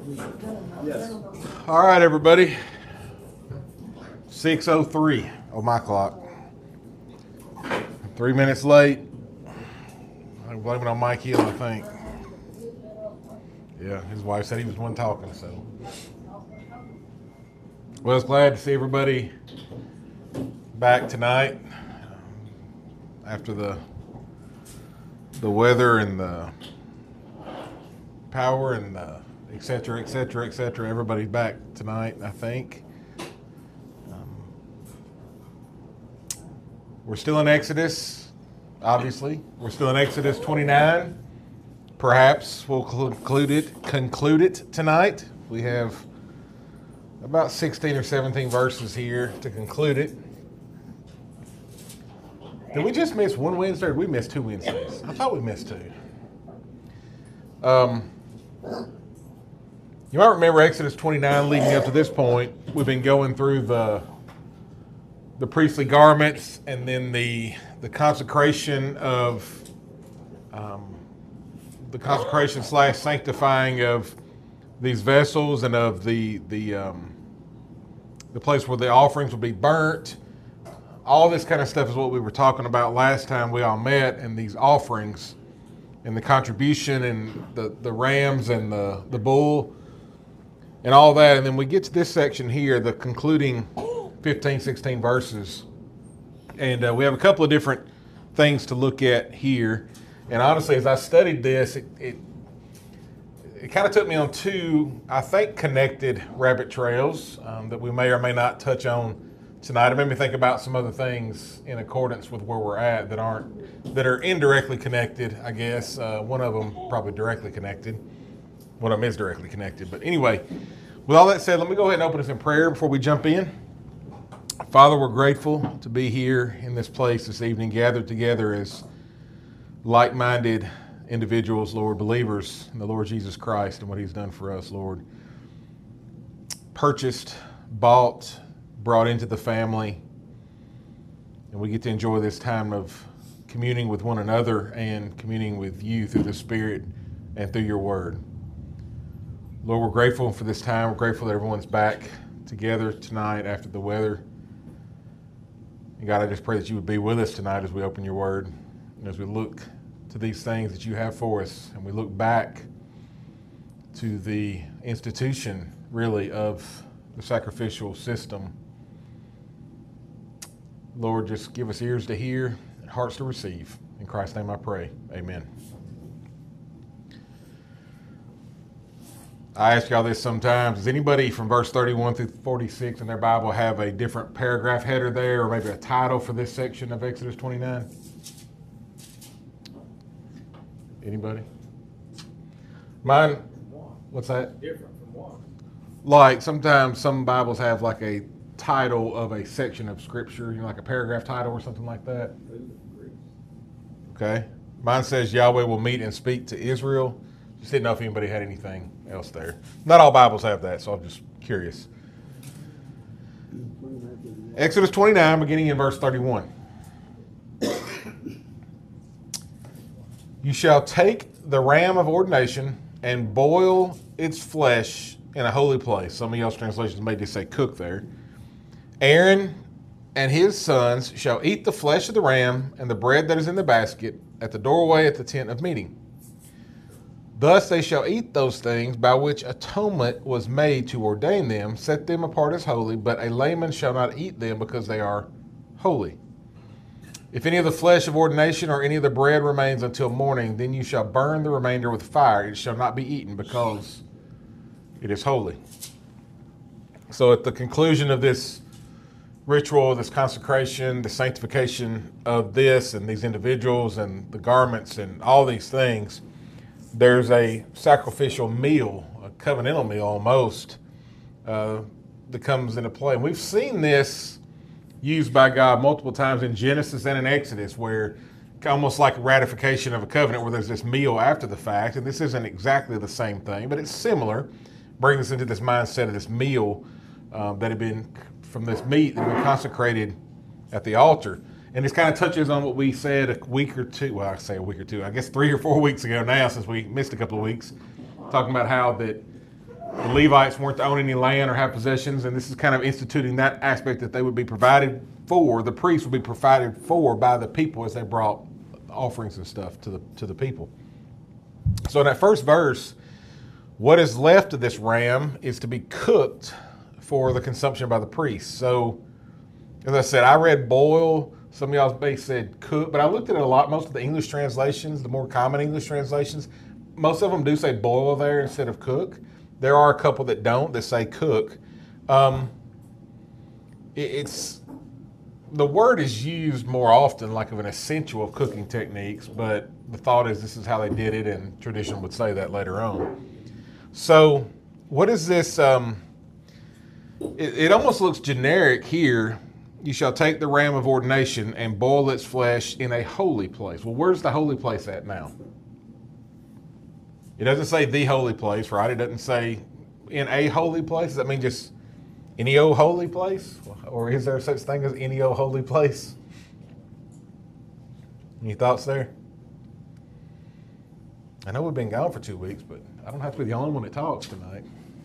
Yes. All right, everybody. 6:03 on my clock. 3 minutes late. I'm blaming on Mike Hill, I think. Yeah, his wife said he was the one talking, so. Well, it's glad to see everybody back tonight after the weather and the power and the et cetera, et cetera, et cetera. Everybody's back tonight, I think. We're still in Exodus, obviously. We're still in Exodus 29. Perhaps we'll conclude it tonight. We have about 16 or 17 verses here to conclude it. Did we just miss one Wednesday or did we miss 2 Wednesdays? I thought we missed 2. You might remember Exodus 29 leading up to this point. We've been going through the priestly garments and then the consecration of the consecration / sanctifying of these vessels and of the place where the offerings will be burnt. All this kind of stuff is what we were talking about last time we all met, and these offerings and the contribution and the rams and the bull and all that. And then we get to this section here, the concluding 15, 16 verses. And we have a couple of different things to look at here. And honestly, as I studied this, it kind of took me on 2, I think, connected rabbit trails that we may or may not touch on tonight. It made me think about some other things in accordance with where we're at that are indirectly connected, I guess. One of them probably directly connected. One of them is directly connected. But anyway, with all that said, let me go ahead and open us in prayer before we jump in. Father, we're grateful to be here in this place this evening, gathered together as like-minded individuals, Lord, believers in the Lord Jesus Christ and what He's done for us, Lord. Purchased, bought, brought into the family, and we get to enjoy this time of communing with one another and communing with you through the Spirit and through your word. Lord, we're grateful for this time. We're grateful that everyone's back together tonight after the weather. And God, I just pray that you would be with us tonight as we open your word and as we look to these things that you have for us, and we look back to the institution, really, of the sacrificial system. Lord, just give us ears to hear and hearts to receive. In Christ's name I pray. Amen. I ask y'all this sometimes. Does anybody from verse 31 through 46 in their Bible have a different paragraph header there, or maybe a title for this section of Exodus 29? Anybody? Mine, what's that? Different from what? Like sometimes some Bibles have like a title of a section of scripture, like a paragraph title or something like that. Okay. Mine says Yahweh will meet and speak to Israel. Just didn't know if anybody had anything else there. Not all Bibles have that, so I'm just curious. Exodus 29, beginning in verse 31. You shall take the ram of ordination and boil its flesh in a holy place. Some of y'all's translations may just say cook there. Aaron and his sons shall eat the flesh of the ram and the bread that is in the basket at the doorway at the tent of meeting. Thus they shall eat those things by which atonement was made to ordain them, set them apart as holy, but a layman shall not eat them because they are holy. If any of the flesh of ordination or any of the bread remains until morning, then you shall burn the remainder with fire. It shall not be eaten because it is holy. So at the conclusion of this ritual, this consecration, the sanctification of this and these individuals and the garments and all these things, there's a sacrificial meal, a covenantal meal almost, that comes into play. And we've seen this used by God multiple times in Genesis and in Exodus, where almost like a ratification of a covenant where there's this meal after the fact. And this isn't exactly the same thing, but it's similar. Bring us into this mindset of this meal that had been, from this meat that had been consecrated at the altar. And this kind of touches on what we said a week or two, well, I say a week or two, I guess 3 or 4 weeks ago now, since we missed a couple of weeks, talking about how that The Levites weren't to own any land or have possessions, and this is kind of instituting that aspect that they would be provided for. The priests would be provided for by the people as they brought offerings and stuff to the people. So in that first verse, what is left of this ram is to be cooked for the consumption by the priests. So, as I said, I read boil. Some of y'all may said cook, but I looked at it a lot. Most of the English translations, the more common English translations, most of them do say boil there instead of cook. There are a couple that don't, that say cook. It's the word is used more often like of an essential of cooking techniques, but the thought is this is how they did it, and tradition would say that later on. So what is this? It almost looks generic here. You shall take the ram of ordination and boil its flesh in a holy place. Well, where's the holy place at now? It doesn't say the holy place, right? It doesn't say in a holy place. Does that mean just any old holy place? Or is there such thing as any old holy place? Any thoughts there? I know we've been gone for 2 weeks, but I don't have to be the only one that talks tonight.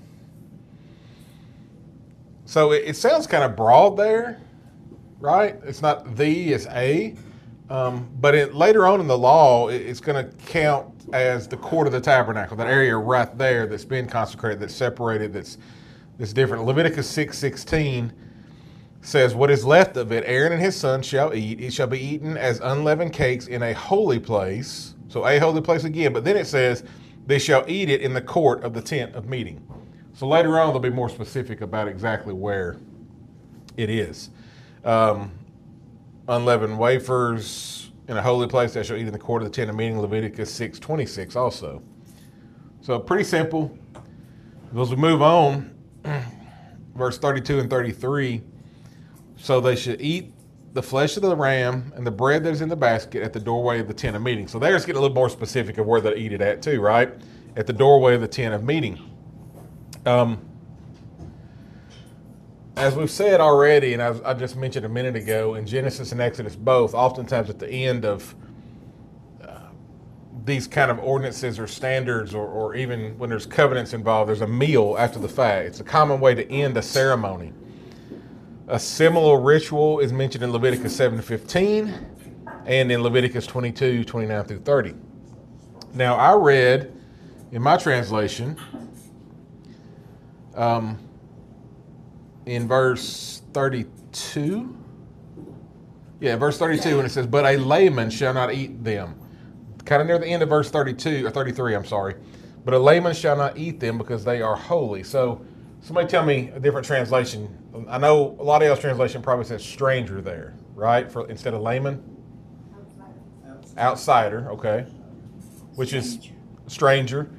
So it sounds kind of broad there, right? It's not the, it's a. But later on in the law, it's going to count as the court of the tabernacle, that area right there that's been consecrated, that's separated, that's different. Leviticus 6:16 says, what is left of it, Aaron and his sons shall eat. It shall be eaten as unleavened cakes in a holy place. So a holy place again. But then it says, they shall eat it in the court of the tent of meeting. So later on, they'll be more specific about exactly where it is. Unleavened wafers in a holy place, they shall eat in the court of the tent of meeting, Leviticus 6:26 also. So pretty simple. As we move on, verse 32 and 33, so they should eat the flesh of the ram and the bread that is in the basket at the doorway of the tent of meeting. So there's getting a little more specific of where they eat it at too, right? At the doorway of the tent of meeting. As we've said already, and I just mentioned a minute ago, in Genesis and Exodus both, oftentimes at the end of these kind of ordinances or standards, or even when there's covenants involved, there's a meal after the fact. It's a common way to end a ceremony. A similar ritual is mentioned in Leviticus 7:15 and in Leviticus 22:29 through 30. Now, I read in my translation, in verse 32, verse 32, and it says, but a layman shall not eat them. Kind of near the end of verse 32, or 33, I'm sorry. But a layman shall not eat them because they are holy. So somebody tell me a different translation. I know a lot of y'all's translation probably says stranger there, right? Instead of layman? Outsider, okay. Which is stranger.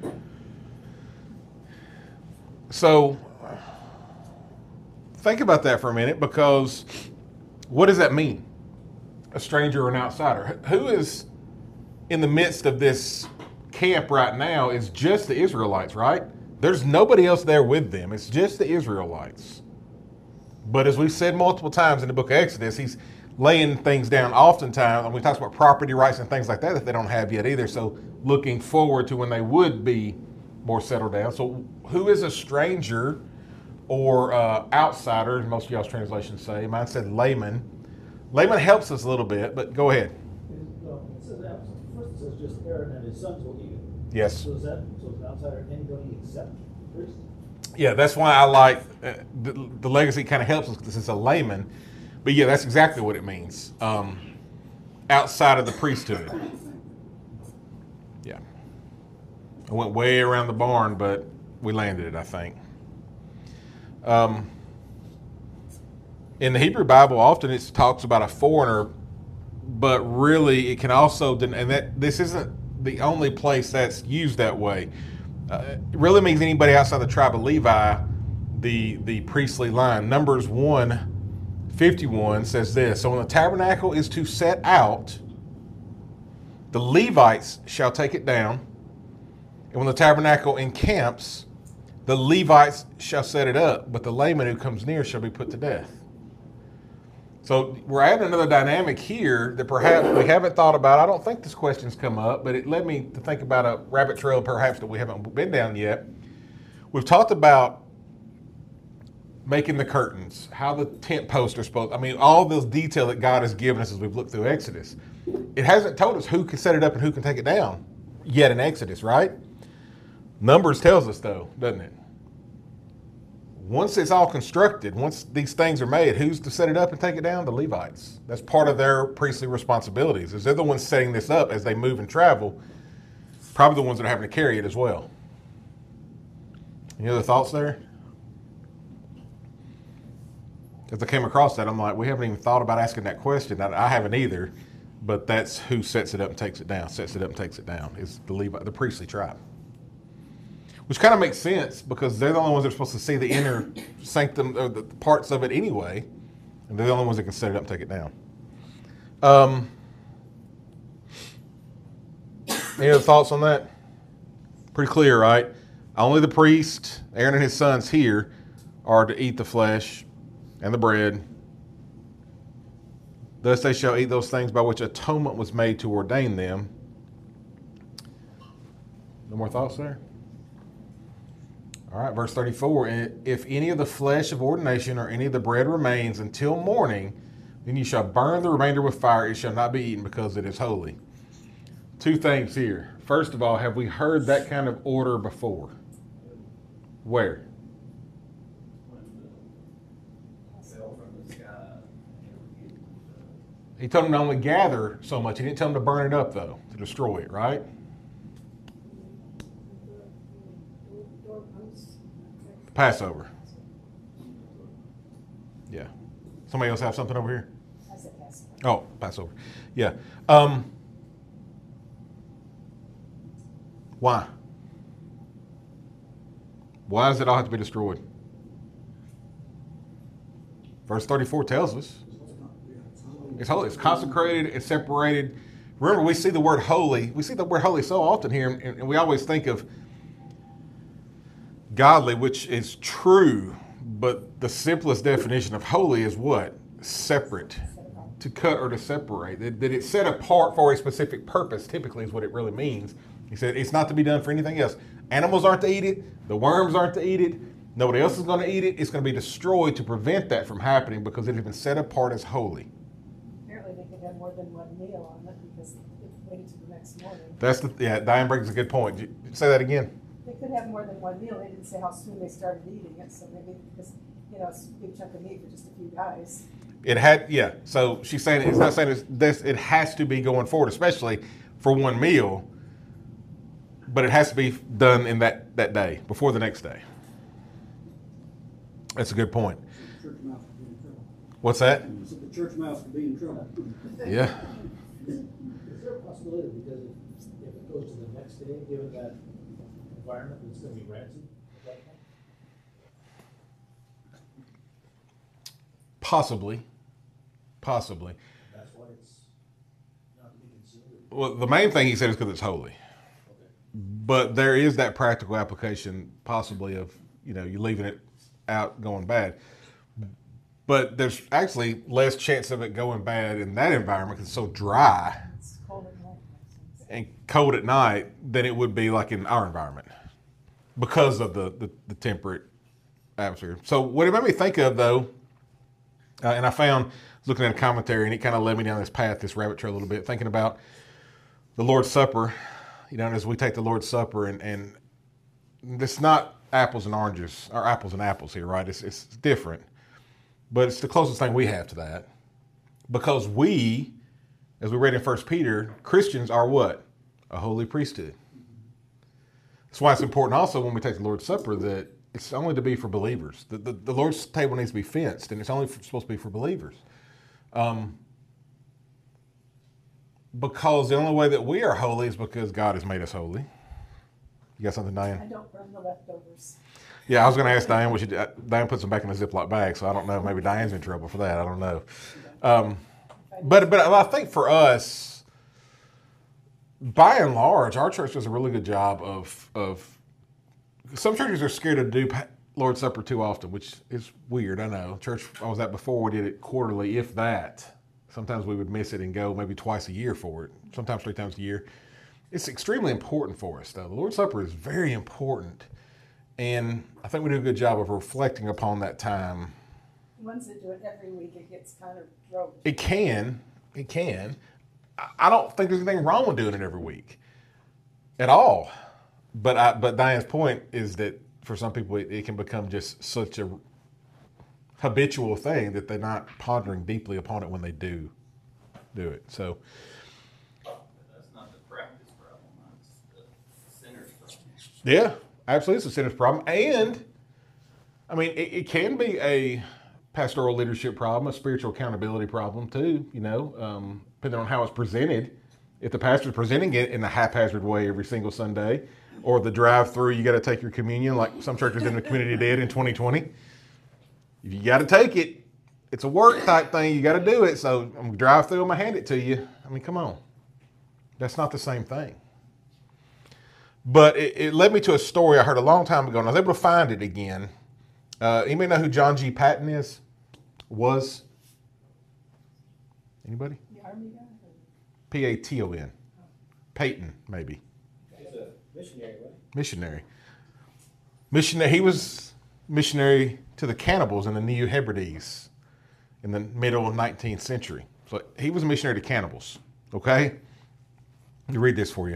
So think about that for a minute, because what does that mean? A stranger or an outsider? Who is in the midst of this camp right now is just the Israelites, right? There's nobody else there with them. It's just the Israelites. But as we've said multiple times in the book of Exodus, he's laying things down oftentimes, and we talk about property rights and things like that they don't have yet either. So looking forward to when they would be more settled down. So who is a stranger or outsider, as most of y'all's translations say? Mine said layman. Layman helps us a little bit, but go ahead. It says first it says just Aaron and his sons will eat it. Yes. So is an outsider anybody except the priest? Yeah, that's why I like the legacy kind of helps us because it's a layman. But yeah, that's exactly what it means. Outside of the priesthood. Yeah. I went way around the barn, but we landed it, I think. In the Hebrew Bible, often it talks about a foreigner, but really it can also, and that this isn't the only place that's used that way. It really means anybody outside the tribe of Levi, the priestly line. Numbers 1:51 says this, so when the tabernacle is to set out, the Levites shall take it down, and when the tabernacle encamps, the Levites shall set it up, but the layman who comes near shall be put to death. So we're adding another dynamic here that perhaps we haven't thought about. I don't think this question's come up, but it led me to think about a rabbit trail perhaps that we haven't been down yet. We've talked about making the curtains, how the tent posts are supposed. I mean, all those detail that God has given us as we've looked through Exodus. It hasn't told us who can set it up and who can take it down yet in Exodus, right? Numbers tells us though, doesn't it? Once it's all constructed, once these things are made, who's to set it up and take it down? The Levites. That's part of their priestly responsibilities. Is they're the ones setting this up as they move and travel. Probably the ones that are having to carry it as well. Any other thoughts there? As I came across that, I'm like, we haven't even thought about asking that question. I haven't either, but that's who sets it up and takes it down. Sets it up and takes it down is the Levi, the priestly tribe. Which kind of makes sense because they're the only ones that are supposed to see the inner sanctum, or the parts of it anyway, and they're the only ones that can set it up and take it down. Any other thoughts on that? Pretty clear, right? Only the priest, Aaron and his sons here, are to eat the flesh and the bread. Thus they shall eat those things by which atonement was made to ordain them. No more thoughts there? All right, verse 34. If any of the flesh of ordination or any of the bread remains until morning, then you shall burn the remainder with fire. It shall not be eaten because it is holy. Two things here. First of all, have we heard that kind of order before? Where? He told them to only gather so much. He didn't tell them to burn it up, though, to destroy it, right? Passover. Yeah. Somebody else have something over here? I said Passover. Oh, Passover. Yeah. Why? Why does it all have to be destroyed? Verse 34 tells us. It's holy. It's consecrated. It's separated. Remember, we see the word holy. We see the word holy so often here, and we always think of godly, which is true, but the simplest definition of holy is what? Separate. To cut or to separate. That it's set apart for a specific purpose, typically, is what it really means. He said it's not to be done for anything else. Animals aren't to eat it. The worms aren't to eat it. Nobody else is going to eat it. It's going to be destroyed to prevent that from happening because it has been set apart as holy. Apparently they could have more than one meal on it because they waited till the next morning. Diane brings a good point. Did you say that again? They could have more than one meal. They didn't say how soon they started eating it, so maybe because, it's a big chunk of meat for just a few guys. It had, yeah. So she's saying it's not saying it has to be going forward, especially for one meal, but it has to be done in that day, before the next day. That's a good point. Church mouse could be in trouble. What's that? So the church mouse could be in trouble. Yeah. Is there a possibility because if it goes to the next day, given that environment, it's going to be rancid at that point? Possibly. That's why it's not to be considered. Well, the main thing he said is because it's holy. Okay. But there is that practical application possibly of, you leaving it out going bad. But there's actually less chance of it going bad in that environment because it's so dry It's cold at night. and cold at night than it would be like in our environment because of the temperate atmosphere. So what it made me think of, though, and I found, looking at a commentary, and it kind of led me down this path, this rabbit trail a little bit, thinking about the Lord's Supper, as we take the Lord's Supper, and it's not apples and oranges, or apples and apples here, right? It's different. But it's the closest thing we have to that. Because we, as we read in 1 Peter, Christians are what? A holy priesthood. That's why it's important also when we take the Lord's Supper that it's only to be for believers. The Lord's table needs to be fenced, and it's only supposed to be for believers. Because the only way that we are holy is because God has made us holy. You got something, Diane? I don't burn the leftovers. Yeah, I was going to ask Diane. Diane puts them back in a Ziploc bag, so I don't know. Maybe Diane's in trouble for that. I don't know. But I think for us, by and large, our church does a really good job of. Some churches are scared to do Lord's Supper too often, which is weird. I know. Church I was at before, we did it quarterly, if that. Sometimes we would miss it and go maybe twice a year for it. Sometimes 3 times a year. It's extremely important for us, though. The Lord's Supper is very important. And I think we do a good job of reflecting upon that time. Ones that do it every week, it gets kind of rote. It can. I don't think there's anything wrong with doing it every week at all. But Diane's point is that for some people, it can become just such a habitual thing that they're not pondering deeply upon it when they do it. So That's not the practice problem, that's the sinner's problem. yeah, absolutely, it's a sinner's problem. And I mean, it can be a pastoral leadership problem, a spiritual accountability problem too, depending on how it's presented. If the pastor's presenting it in a haphazard way every single Sunday, or the drive-through, you got to take your communion like some churches in the community did in 2020. If you got to take it, it's a work type thing. You got to do it. So I'm going to drive through, I'm going to hand it to you. I mean, come on. That's not the same thing. But it led me to a story I heard a long time ago, and I was able to find it again. Anybody know who John G. Patton was? Anybody? The army guy? P-A-T-O-N. Peyton, maybe. He's a missionary, right? Missionary. He was missionary to the cannibals in the New Hebrides in the middle of 19th century. So he was a missionary to cannibals. Okay? Let me read this for you.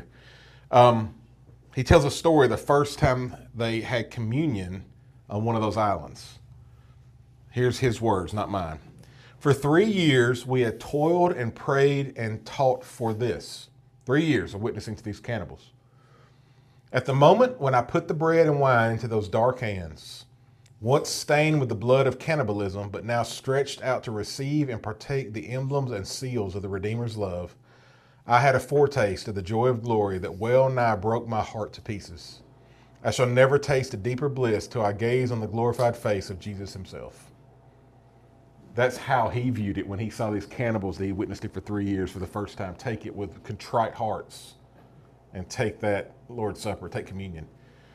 He tells a story the first time they had communion on one of those islands. Here's his words, not mine. For 3 years, we had toiled and prayed and taught for this. 3 years of witnessing to these cannibals. At the moment when I put the bread and wine into those dark hands, once stained with the blood of cannibalism, but now stretched out to receive and partake the emblems and seals of the Redeemer's love, I had a foretaste of the joy of glory that well nigh broke my heart to pieces. I shall never taste a deeper bliss till I gaze on the glorified face of Jesus himself. That's how he viewed it when he saw these cannibals that he witnessed it for 3 years for the first time. Take it with contrite hearts and take that Lord's Supper, take communion.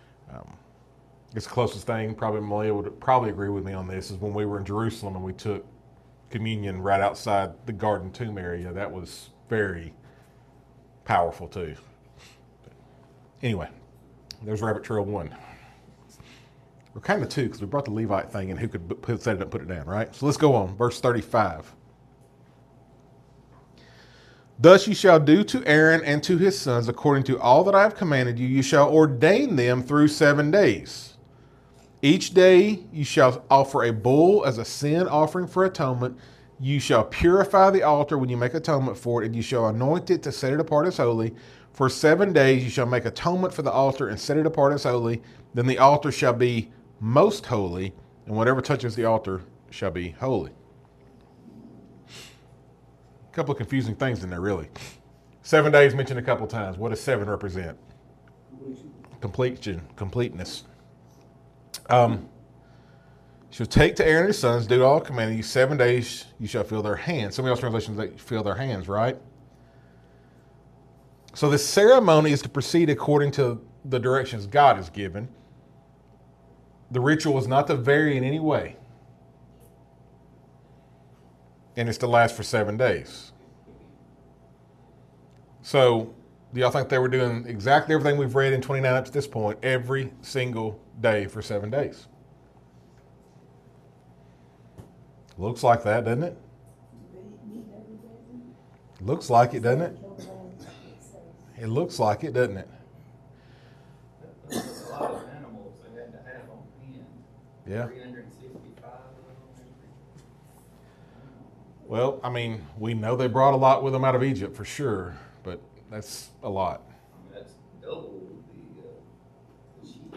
It's the closest thing, probably Malia would probably agree with me on this, is when we were in Jerusalem and we took communion right outside the Garden Tomb area. That was very powerful too. Anyway, there's Rabbit Trail 1. We're kind of 2 because we brought the Levite thing in. Who could set it up and put it down, right? So let's go on. Verse 35. Thus you shall do to Aaron and to his sons according to all that I have commanded you. You shall ordain them through 7 days. Each day you shall offer a bull as a sin offering for atonement. You shall purify the altar when you make atonement for it, and you shall anoint it to set it apart as holy. For 7 days you shall make atonement for the altar and set it apart as holy. Then the altar shall be most holy, and whatever touches the altar shall be holy. A couple of confusing things in there, really. 7 days mentioned a couple times. What does 7 represent? Completeness. Shall take to Aaron and his sons, do all commanded you. 7 days you shall fill their hands. Some of y'all's translations say fill their hands, right? So this ceremony is to proceed according to the directions God has given. The ritual is not to vary in any way. And it's to last for 7 days. So, do y'all think they were doing exactly everything we've read in 29 up to this point every single day for 7 days? Looks like that, doesn't it? Looks like it, doesn't it? It looks like it, doesn't it? That's a lot of animals they had to have on hand. Yeah. 365 of them. Well, I mean, we know they brought a lot with them out of Egypt for sure, but that's a lot. I mean, that's double the sheep.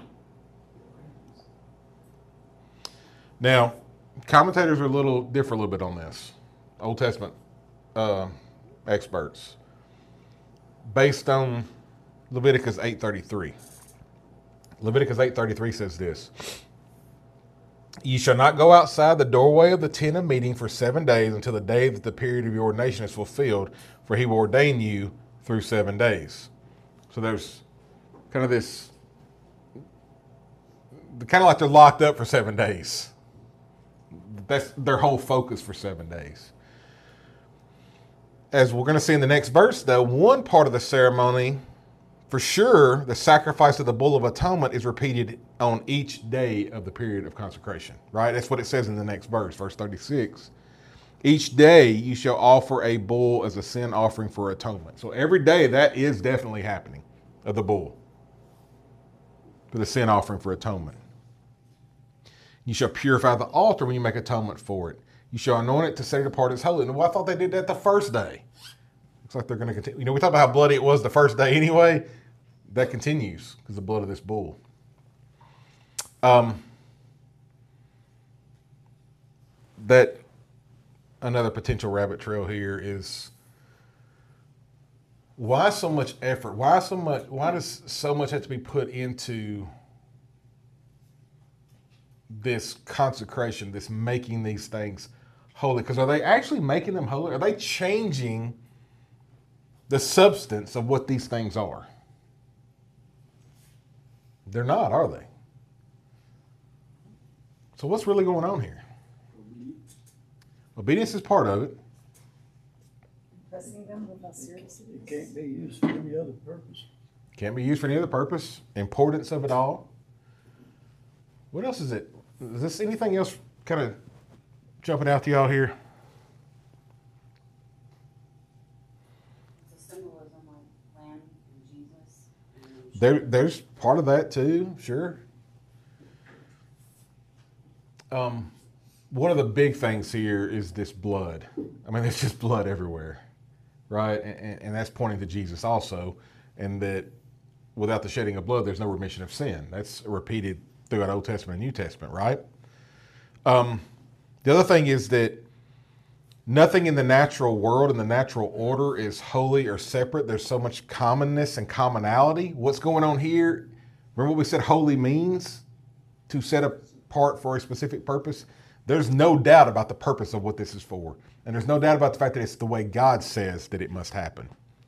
Now, commentators are differ a little bit on this. Old Testament experts, based on Leviticus 8:33. Leviticus 8:33 says this: "You shall not go outside the doorway of the tent of meeting for 7 days until the day that the period of your ordination is fulfilled, for he will ordain you through 7 days." So there's kind of this, kind of like they're locked up for 7 days. That's their whole focus for 7 days. As we're going to see in the next verse, though, one part of the ceremony For sure, the sacrifice of the bull of atonement is repeated on each day of the period of consecration, right? That's what it says in the next verse, verse 36. Each day you shall offer a bull as a sin offering for atonement. So every day that is definitely happening of the bull for the sin offering for atonement. You shall purify the altar when you make atonement for it. You shall anoint it to set it apart as holy. And well, I thought they did that the first day. Looks like they're going to continue. You know, we talked about how bloody it was the first day anyway. That continues because of the blood of this bull. That another potential rabbit trail here is why so much effort? Why does so much have to be put into this consecration, this making these things holy? Because are they actually making them holy? Are they changing the substance of what these things are? They're not, are they? So what's really going on here? Obedience is part of it. Impressing them with how serious it is. It can't be used for any other purpose. Can't be used for any other purpose. Importance of it all. What else is it? Is this anything else kind of jumping out to y'all here? It's a symbolism like Lamb and Jesus. There's part of that too, sure. One of the big things here is this blood. I mean, there's just blood everywhere, right? And that's pointing to Jesus also, and that without the shedding of blood, there's no remission of sin. That's repeated throughout Old Testament and New Testament, right? The other thing is that nothing in the natural world, in the natural order, is holy or separate. There's so much commonness and commonality. What's going on here? Remember what we said holy means? To set apart for a specific purpose. There's no doubt about the purpose of what this is for. And there's no doubt about the fact that it's the way God says that it must happen.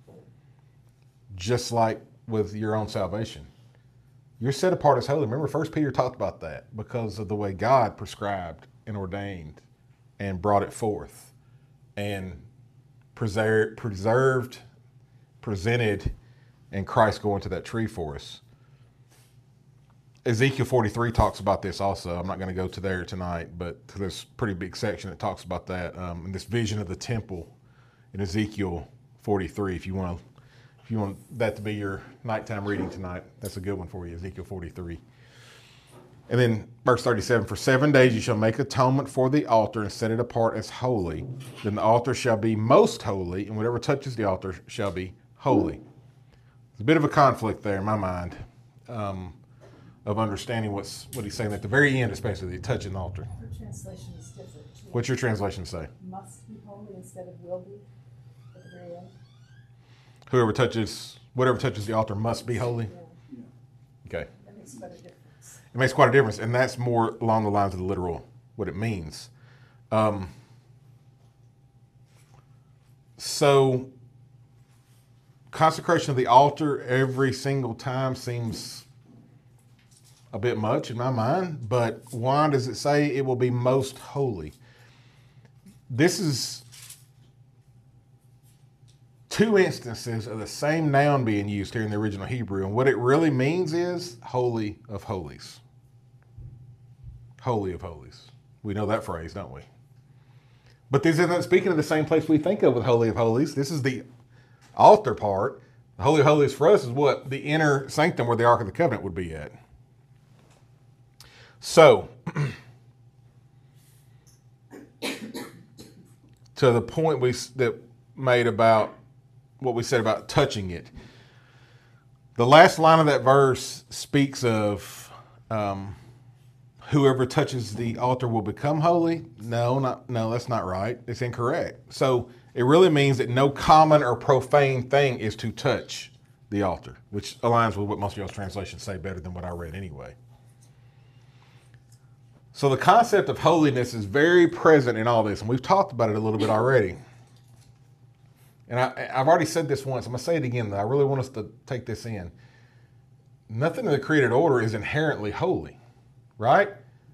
Just like with your own salvation. You're set apart as holy. Remember, 1 Peter talked about that because of the way God prescribed and ordained and brought it forth and preserved, presented, and Christ going to that tree for us. Ezekiel 43 talks about this also. I'm not going to go to there tonight, but there's a pretty big section that talks about that. And this vision of the temple in Ezekiel 43. If you want that to be your nighttime reading tonight, that's a good one for you, Ezekiel 43. And then verse 37, for 7 days you shall make atonement for the altar and set it apart as holy. Then the altar shall be most holy, and whatever touches the altar shall be holy. There's a bit of a conflict there in my mind. Of understanding what he's saying at the very end, especially touching the altar. Her translation is different. What's your translation say? Must be holy instead of will be at the very end. Whatever touches the altar must be holy. Yeah, Okay. that makes quite a difference. It makes quite a difference, and that's more along the lines of the literal, what it means. So, consecration of the altar every single time seems a bit much in my mind, but why does it say it will be most holy? This is two instances of the same noun being used here in the original Hebrew, and what it really means is Holy of Holies. Holy of Holies. We know that phrase, don't we? But this isn't speaking of the same place we think of with Holy of Holies. This is the altar part. The Holy of Holies for us is what? The inner sanctum where the Ark of the Covenant would be at. So, to the point that made about what we said about touching it, the last line of that verse speaks of whoever touches the altar will become holy. No, that's not right. It's incorrect. So it really means that no common or profane thing is to touch the altar, which aligns with what most of y'all's translations say better than what I read anyway. So the concept of holiness is very present in all this, and we've talked about it a little bit already. And I've already said this once. I'm going to say it again, though. I really want us to take this in. Nothing in the created order is inherently holy, right?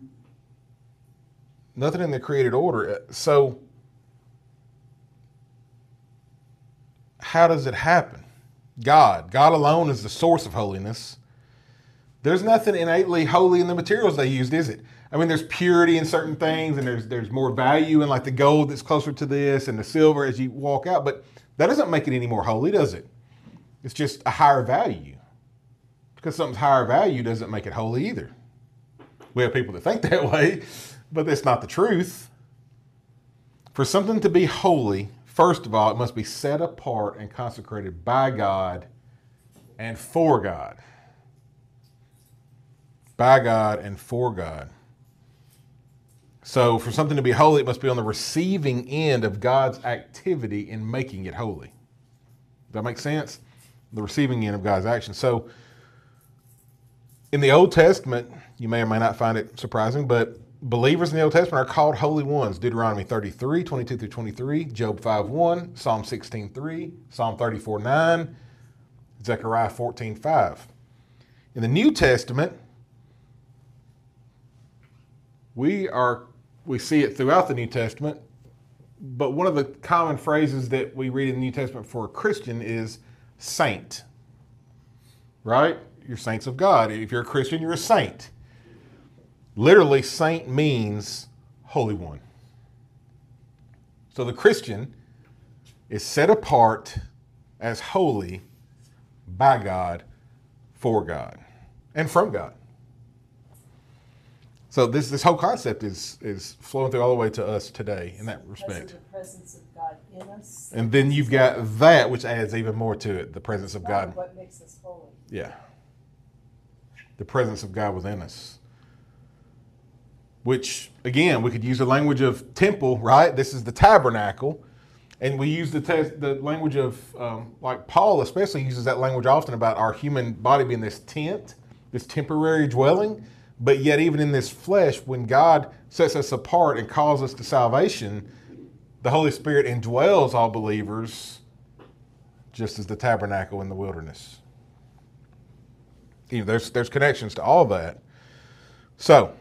Nothing in the created order. So how does it happen? God. God alone is the source of holiness. There's nothing innately holy in the materials they used, is it? I mean, there's purity in certain things, and there's more value in like the gold that's closer to this and the silver as you walk out, but that doesn't make it any more holy, does it? It's just a higher value. Because something's higher value doesn't make it holy either. We have people that think that way, but that's not the truth. For something to be holy, first of all, it must be set apart and consecrated by God and for God. By God and for God. So for something to be holy, it must be on the receiving end of God's activity in making it holy. Does that make sense? The receiving end of God's action. So in the Old Testament, you may or may not find it surprising, but believers in the Old Testament are called holy ones. Deuteronomy 33, 22 through 23, Job 5:1, Psalm 16:3, Psalm 34:9, Zechariah 14:5. In the New Testament, we see it throughout the New Testament, but one of the common phrases that we read in the New Testament for a Christian is saint. Right? You're saints of God. If you're a Christian, you're a saint. Literally, saint means holy one. So the Christian is set apart as holy by God, for God, and from God. So this whole concept is flowing through all the way to us today in that respect. Because of the presence of God in us. And then you've got that, which adds even more to it, the presence of God. What makes us holy. Yeah. The presence of God within us. Which, again, we could use the language of temple, right? This is the tabernacle. And we use the language of, like Paul especially uses that language often about our human body being this tent, this temporary dwelling. But yet even in this flesh, when God sets us apart and calls us to salvation, the Holy Spirit indwells all believers just as the tabernacle in the wilderness. You know, there's connections to all that. So,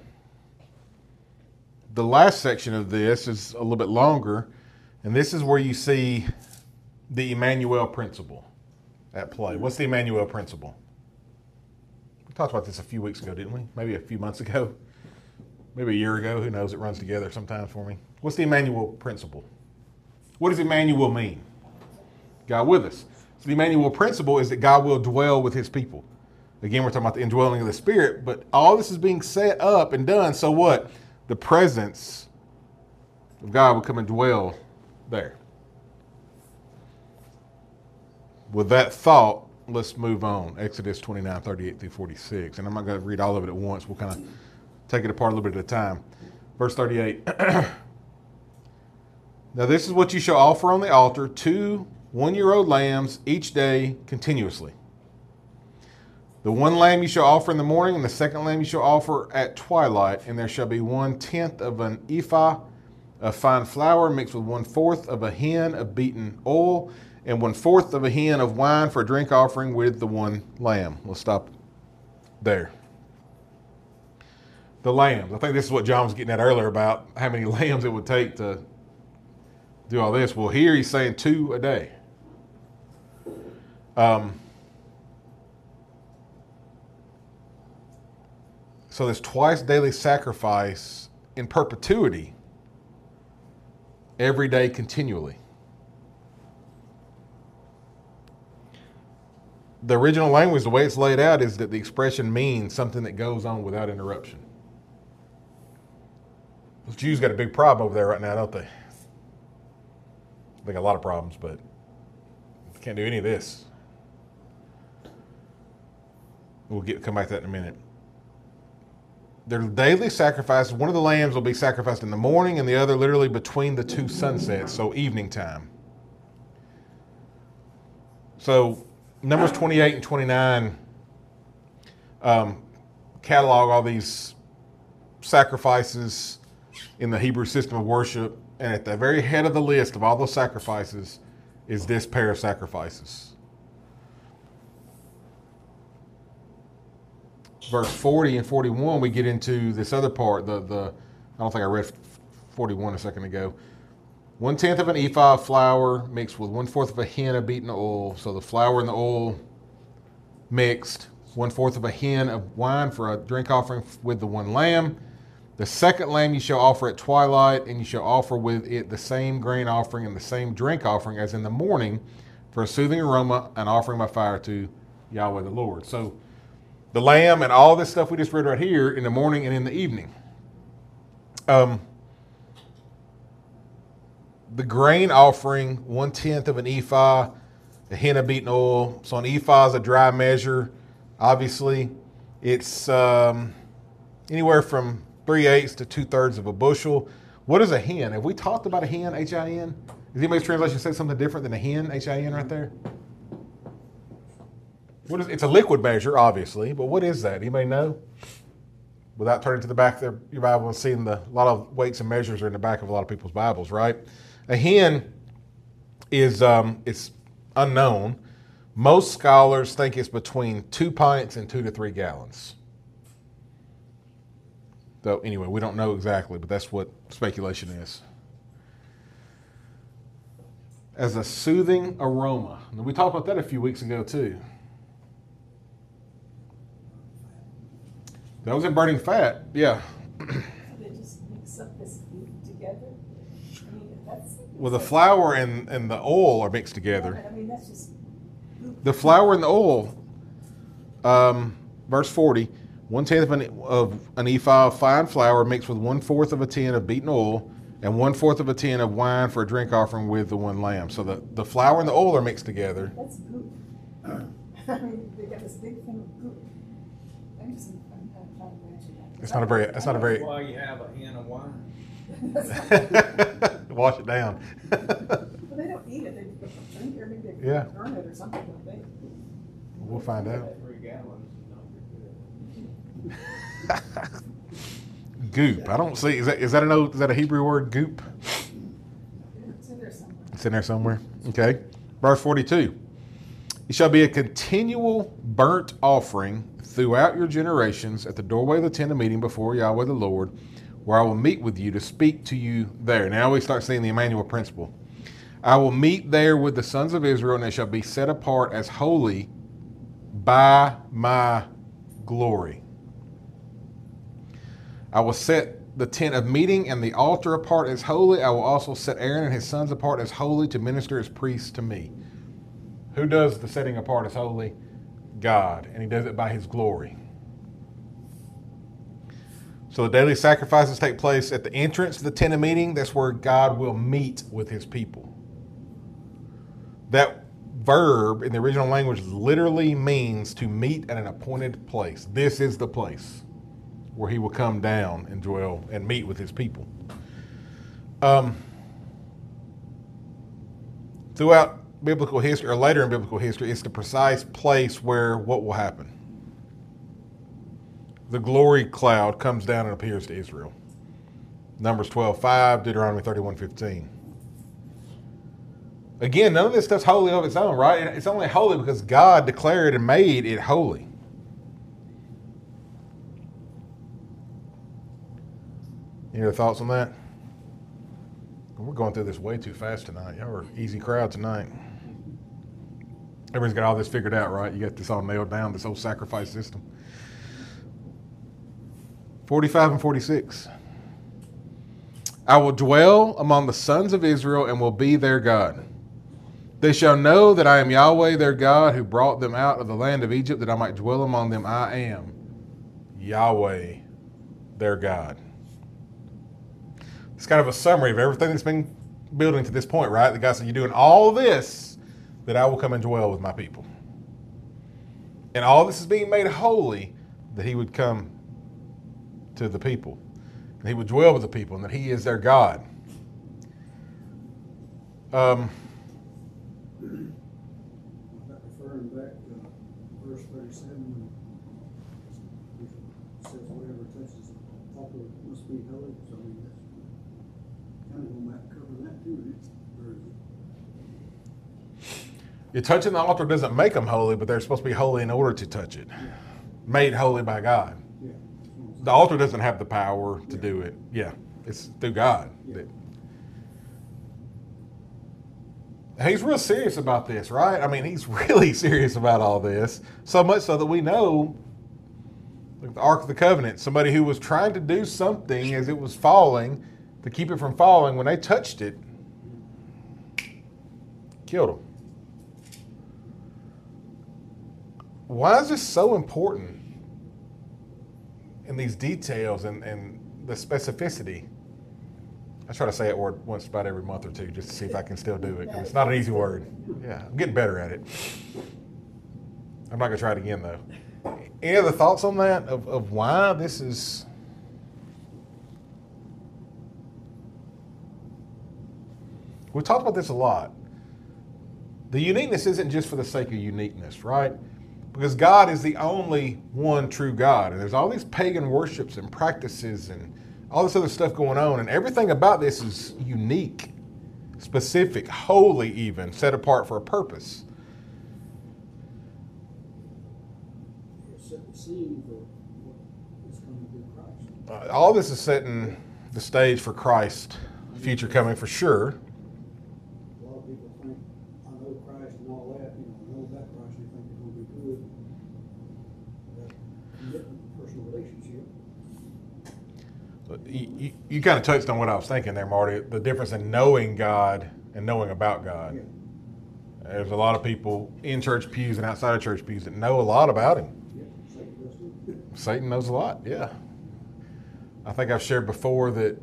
the last section of this is a little bit longer, and this is where you see the Emmanuel principle at play. What's the Emmanuel principle? We talked about this a few weeks ago, didn't we? Maybe a few months ago. Maybe a year ago. Who knows? It runs together sometimes for me. What's the Emmanuel principle? What does Emmanuel mean? God with us. So the Emmanuel principle is that God will dwell with his people. Again, we're talking about the indwelling of the Spirit, but all this is being set up and done. So what? The presence of God will come and dwell there. With that thought, let's move on. Exodus 29, 38 through 46. And I'm not going to read all of it at once. We'll kind of take it apart a little bit at a time. Verse 38. Now this is what you shall offer on the altar, 2 one-year-old lambs each day continuously. The one lamb you shall offer in the morning, and the second lamb you shall offer at twilight, and there shall be 1/10 of an ephah of fine flour mixed with 1/4 of a hin of beaten oil, and 1/4 of a hin of wine for a drink offering with the one lamb. We'll stop there. The lambs. I think this is what John was getting at earlier about how many lambs it would take to do all this. Well, here he's saying 2 a day. So this twice daily sacrifice in perpetuity, every day continually. The original language, the way it's laid out, is that the expression means something that goes on without interruption. Those Jews got a big problem over there right now, don't they? They got a lot of problems, but they can't do any of this. We'll come back to that in a minute. Their daily sacrifice, one of the lambs will be sacrificed in the morning and the other literally between the 2 sunsets, so evening time. So Numbers 28 and 29 catalog all these sacrifices in the Hebrew system of worship, and at the very head of the list of all those sacrifices is this pair of sacrifices. Verse 40 and 41, we get into this other part. I don't think I read 41 a second ago. 1/10 of an ephah of flour mixed with 1/4 of a hin of beaten oil. So the flour and the oil mixed. 1/4 of a hin of wine for a drink offering with the one lamb. The second lamb you shall offer at twilight, and you shall offer with it the same grain offering and the same drink offering as in the morning for a soothing aroma, and offering by fire to Yahweh the Lord. So the lamb and all this stuff we just read right here in the morning and in the evening. The grain offering, 1/10 of an ephah, a hin of beaten oil. So an ephah is a dry measure. Obviously, it's anywhere from 3/8 to 2/3 of a bushel. What is a hin? Have we talked about a hin, H-I-N? Does anybody's translation say something different than a hin, H-I-N right there? What is? It's a liquid measure, obviously, but what is that? Anybody know? Without turning to the back of your Bible and seeing a lot of weights and measures are in the back of a lot of people's Bibles, right? A hin is it's unknown. Most scholars think it's between 2 pints and 2 to 3 gallons. So anyway, we don't know exactly, but that's what speculation is. As a soothing aroma. And we talked about that a few weeks ago too. That was in burning fat, yeah. They just mix up this food together. I mean, that's. Well, the flour and the oil are mixed together. I mean, that's just. The flour and the oil, verse 40, 1/10 of an ephah of fine flour mixed with 1/4 of a tin of beaten oil, and 1/4 of a tin of wine for a drink offering with the one lamb. So the flour and the oil are mixed together. That's goop. I mean, they got this big thing of goop. I'm trying to imagine that. It's not a very. That's not a very. Why you have a hin of wine? Wash it down. Well, they don't eat it. They drink it, or maybe they Yeah. burn it or something, don't they? We'll find out. 3 gallons is not good. Goop. I don't see. Is that a Hebrew word? Goop. It's in there somewhere. It's in there somewhere. Okay. Verse 42. It shall be a continual burnt offering throughout your generations at the doorway of the tent of meeting before Yahweh the Lord, where I will meet with you to speak to you there. Now we start seeing the Emmanuel principle. I will meet there with the sons of Israel, and they shall be set apart as holy by my glory. I will set the tent of meeting and the altar apart as holy. I will also set Aaron and his sons apart as holy to minister as priests to me. Who does the setting apart as holy? God, and he does it by his glory. So the daily sacrifices take place at the entrance to the tent of meeting. That's where God will meet with his people. That verb in the original language literally means to meet at an appointed place. This is the place where he will come down and dwell and meet with his people. Throughout biblical history, or later in biblical history, it's the precise place where what will happen. The glory cloud comes down and appears to Israel. Numbers 12:5, Deuteronomy 31:15. Again, none of this stuff's holy of its own, right? It's only holy because God declared and made it holy. Any other thoughts on that? We're going through this way too fast tonight. Y'all are an easy crowd tonight. Everybody's got all this figured out, right? You got this all nailed down, this whole sacrifice system. 45 and 46. I will dwell among the sons of Israel and will be their God. They shall know that I am Yahweh their God, who brought them out of the land of Egypt, that I might dwell among them. I am Yahweh their God. It's kind of a summary of everything that's been building to this point, right? The guy said, you're doing all this, that I will come and dwell with my people. And all this is being made holy, that he would come to the people. And he would dwell with the people, and that he is their God. Referring back to verse 37, it says whatever touches the altar must be holy. So I mean, that's kind of going back to cover that too. You're touching the altar doesn't make them holy, but they're supposed to be holy in order to touch it. Yeah. Made holy by God. Yeah. The altar doesn't have the power to do it. Yeah, it's through God. Yeah. He's real serious about this, right? I mean, he's really serious about all this. So much so that we know, like the Ark of the Covenant, somebody who was trying to do something as it was falling to keep it from falling, when they touched it, killed them. Why is this so important in these details and the specificity? I try to say that word once about every month or two just to see if I can still do it. 'Cause it's not an easy word. Yeah, I'm getting better at it. I'm not going to try it again, though. Any other thoughts on that of why this is? We've talked about this a lot. The uniqueness isn't just for the sake of uniqueness, right? Because God is the only one true God. And there's all these pagan worships and practices and all this other stuff going on. And everything about this is unique, specific, holy even, set apart for a purpose. It set the scene for what is coming through Christ. All this is setting the stage for Christ, future coming for sure. A lot of people think, I know Christ and all that, I know about Christ, they think they're going to be good. That commitment, personal relationship. You kind of touched on what I was thinking there, Marty, the difference in knowing God and knowing about God. Yeah. There's a lot of people in church pews and outside of church pews that know a lot about Him. Yeah, Satan does too. Satan knows a lot, yeah. I think I've shared before that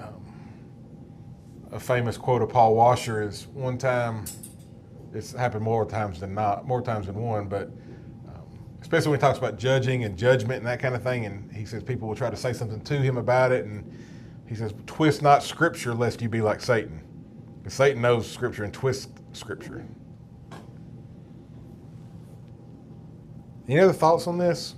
a famous quote of Paul Washer is one time, it's happened more times than one, but especially when he talks about judging and judgment and that kind of thing, and he says people will try to say something to him about it, and he says, twist not Scripture lest you be like Satan. Because Satan knows Scripture and twists Scripture. Any other thoughts on this?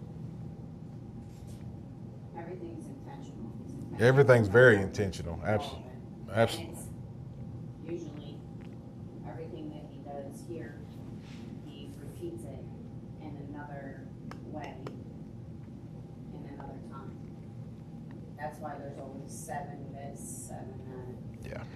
Everything's intentional. Everything's very intentional. Absolutely. Absolutely. And it's usually everything that he does here, he repeats it in another way, in another time. That's why there's always 7 this, 7 that. Yeah.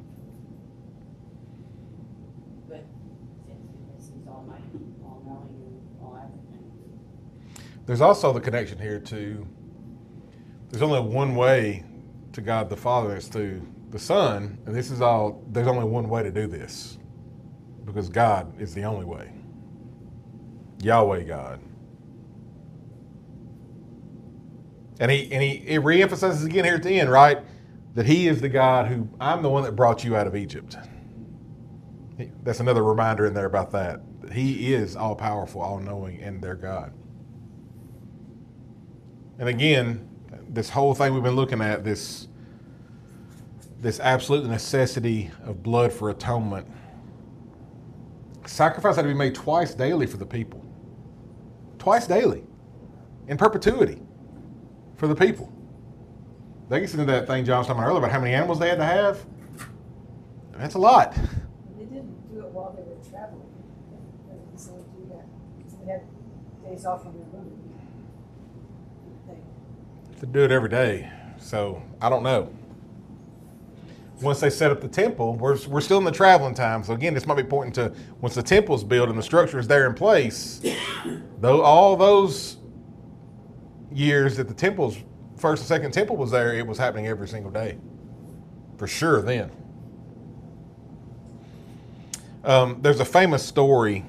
But it's because he's almighty, all knowing, and all everything. There's also the connection here to, there's only one way to God the Father, it's through the Son, and this is all, there's only one way to do this, because God is the only way. Yahweh God. And he reemphasizes again here at the end, right, that He is the God who, I'm the one that brought you out of Egypt. That's another reminder in there about that. He is all-powerful, all-knowing, and their God. And again, this whole thing we've been looking at, this absolute necessity of blood for atonement. Sacrifice had to be made twice daily for the people. Twice daily. In perpetuity. For the people. That gets into that thing John was talking about earlier about how many animals they had to have. That's a lot. They didn't do it while they were traveling. They didn't necessarily do that. So they had days off on their road. To do it every day. So, I don't know. Once they set up the temple, we're still in the traveling time. So again, this might be pointing to once the temple's built and the structure is there in place, though all those years that the temple's first and second temple was there, it was happening every single day. For sure then. There's a famous story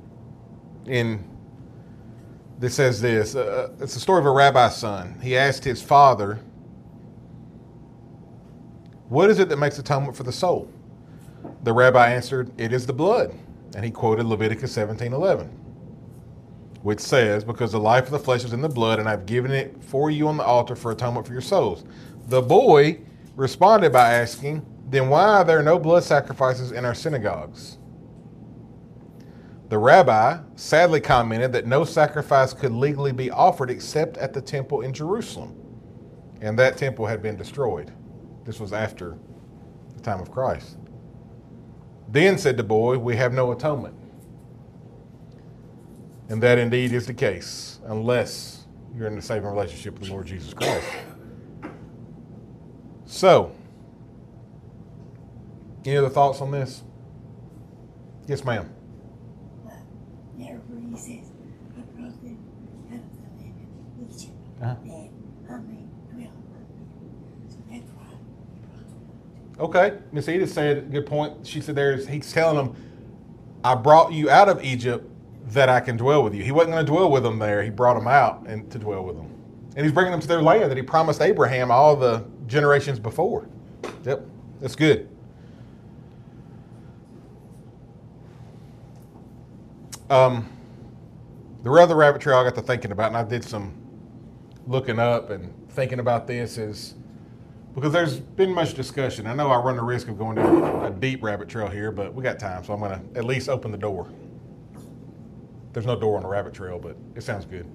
that says this. It's the story of a rabbi's son. He asked his father, what is it that makes atonement for the soul? The rabbi answered, it is the blood. And he quoted Leviticus 17:11, which says, because the life of the flesh is in the blood, and I've given it for you on the altar for atonement for your souls. The boy responded by asking, then why are there no blood sacrifices in our synagogues? The rabbi sadly commented that no sacrifice could legally be offered except at the temple in Jerusalem. And that temple had been destroyed. This was after the time of Christ. Then said the boy, we have no atonement. And that indeed is the case, unless you're in a saving relationship with the Lord Jesus Christ. So, any other thoughts on this? Yes, ma'am. Therefore he says, he brought them out of the land of Egypt, Uh-huh. that I may dwell among them. So that's why he brought them out. Okay, Miss Edith said, good point. She said he's telling them, I brought you out of Egypt that I can dwell with you. He wasn't going to dwell with them there. He brought them out and to dwell with them. And he's bringing them to their land that he promised Abraham all the generations before. Yep, that's good. The other rabbit trail I got to thinking about, and I did some looking up and thinking about this, is because there's been much discussion. I know I run the risk of going down a deep rabbit trail here, but we got time, so I'm going to at least open the door. There's no door on the rabbit trail, but it sounds good.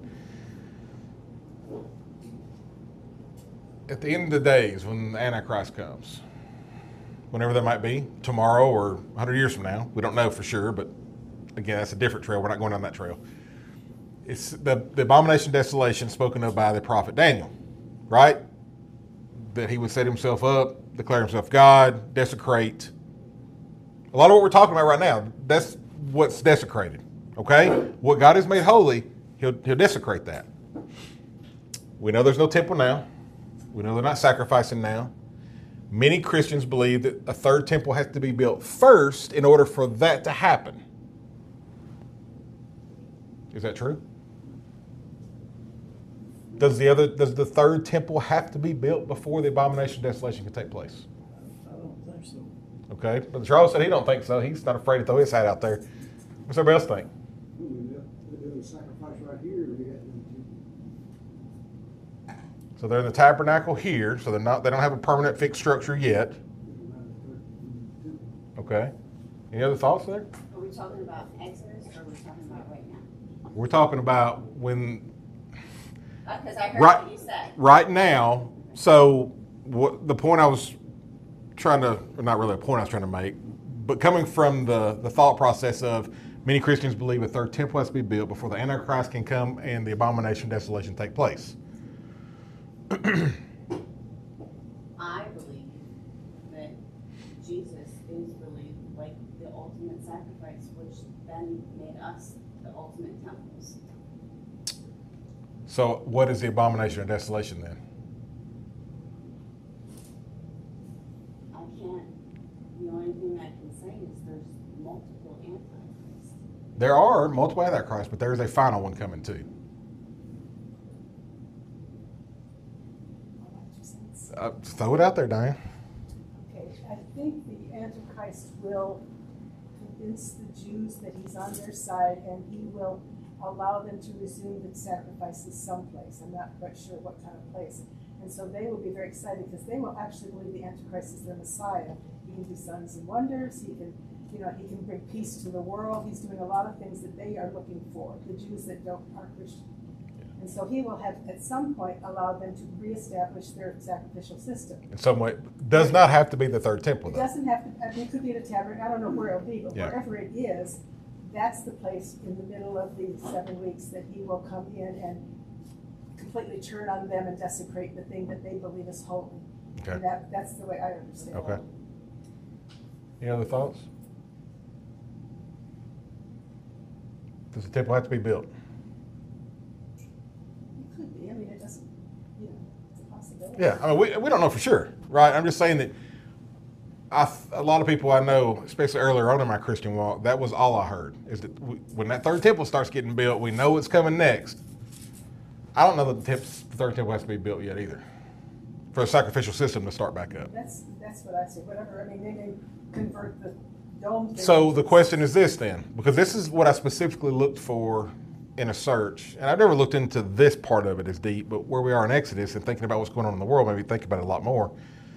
At the end of the days, when the Antichrist comes, whenever that might be, tomorrow or 100 years from now, we don't know for sure, but again, that's a different trail. We're not going down that trail. It's the abomination of desolation spoken of by the prophet Daniel, right? That he would set himself up, declare himself God, desecrate. A lot of what we're talking about right now, that's what's desecrated, okay? What God has made holy, he'll desecrate that. We know there's no temple now. We know they're not sacrificing now. Many Christians believe that a third temple has to be built first in order for that to happen. Is that true? Does the third temple have to be built before the abomination of desolation can take place? I don't think so. Okay, but Charles said he don't think so. He's not afraid to throw his hat out there. What's everybody else think? They're doing a sacrifice right here, we got them So they're in the tabernacle here, so they don't have a permanent fixed structure yet. Okay. Any other thoughts there? Are we talking about Exodus or are we talking about right now? We're talking about when Because I heard Right. what you said. right now. So what the point I was trying to, or not really a point I was trying to make, but coming from the thought process of many Christians believe a third temple has to be built before the Antichrist can come and the abomination of desolation take place. I believe that Jesus is really like the ultimate sacrifice, which then made us the ultimate temples. So what is the abomination of desolation then? I can't, the only thing I can say is there's multiple antichrists. There are multiple Antichrists, but there is a final one coming too. Throw it out there, Diane. Okay, I think the Antichrist will convince the Jews that he's on their side and he will allow them to resume the sacrifices someplace. I'm not quite sure what kind of place. And so they will be very excited because they will actually believe the Antichrist is their Messiah. He can do signs and wonders. He can, he can bring peace to the world. He's doing a lot of things that they are looking for, the Jews that aren't Christian. And so he will have, at some point, allow them to reestablish their sacrificial system. In some way, does not have to be the third temple It though. doesn't have to, I mean, it could be at a tavern, I don't know where it'll be, but Yeah. wherever it is, that's the place in the middle of the 7 weeks that he will come in and completely turn on them and desecrate the thing that they believe is holy. Okay. And that's the way I understand it. Okay. Any other thoughts? Does the temple have to be built? It could be, I mean, it doesn't, it's a possibility. Yeah, I mean, we don't know for sure, right? I'm just saying that a lot of people I know, especially earlier on in my Christian walk, that was all I heard, is that when that third temple starts getting built, we know what's coming next. I don't know that the third temple has to be built yet either, for a sacrificial system to start back up. That's what I say, whatever, I mean, they may convert the dome thing. So the question is this then, because this is what I specifically looked for in a search, and I've never looked into this part of it as deep, but where we are in Exodus and thinking about what's going on in the world, maybe think about it a lot more.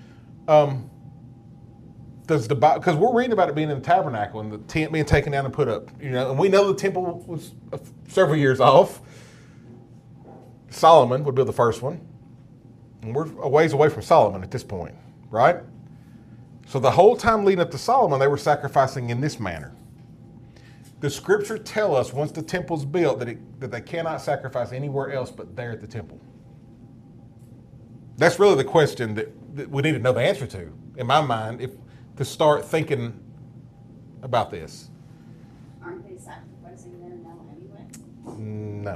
Because we're reading about it being in the tabernacle and the tent being taken down and put up, and we know the temple was several years off. Solomon would build the first one, and we're a ways away from Solomon at this point, right? So the whole time leading up to Solomon, they were sacrificing in this manner. The scripture tell us once the temple's built that they cannot sacrifice anywhere else but there at the temple. That's really the question that we need to know the answer to, in my mind, to start thinking about this. No.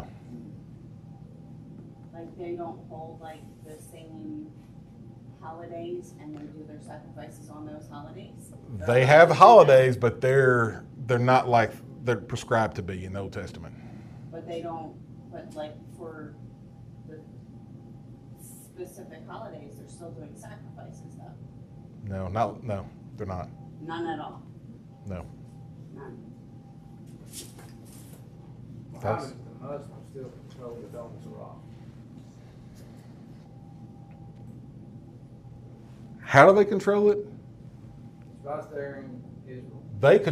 Like they don't hold like the same holidays and then do their sacrifices on those holidays? They have holidays, but they're not like they're prescribed to be in the Old Testament. But they don't, but like for the specific holidays, they're still doing sacrifices though? No, they're not. None at all? No. None. How That's- does the husband still control the Dome Rock? How do they control it? It's right there in Israel. They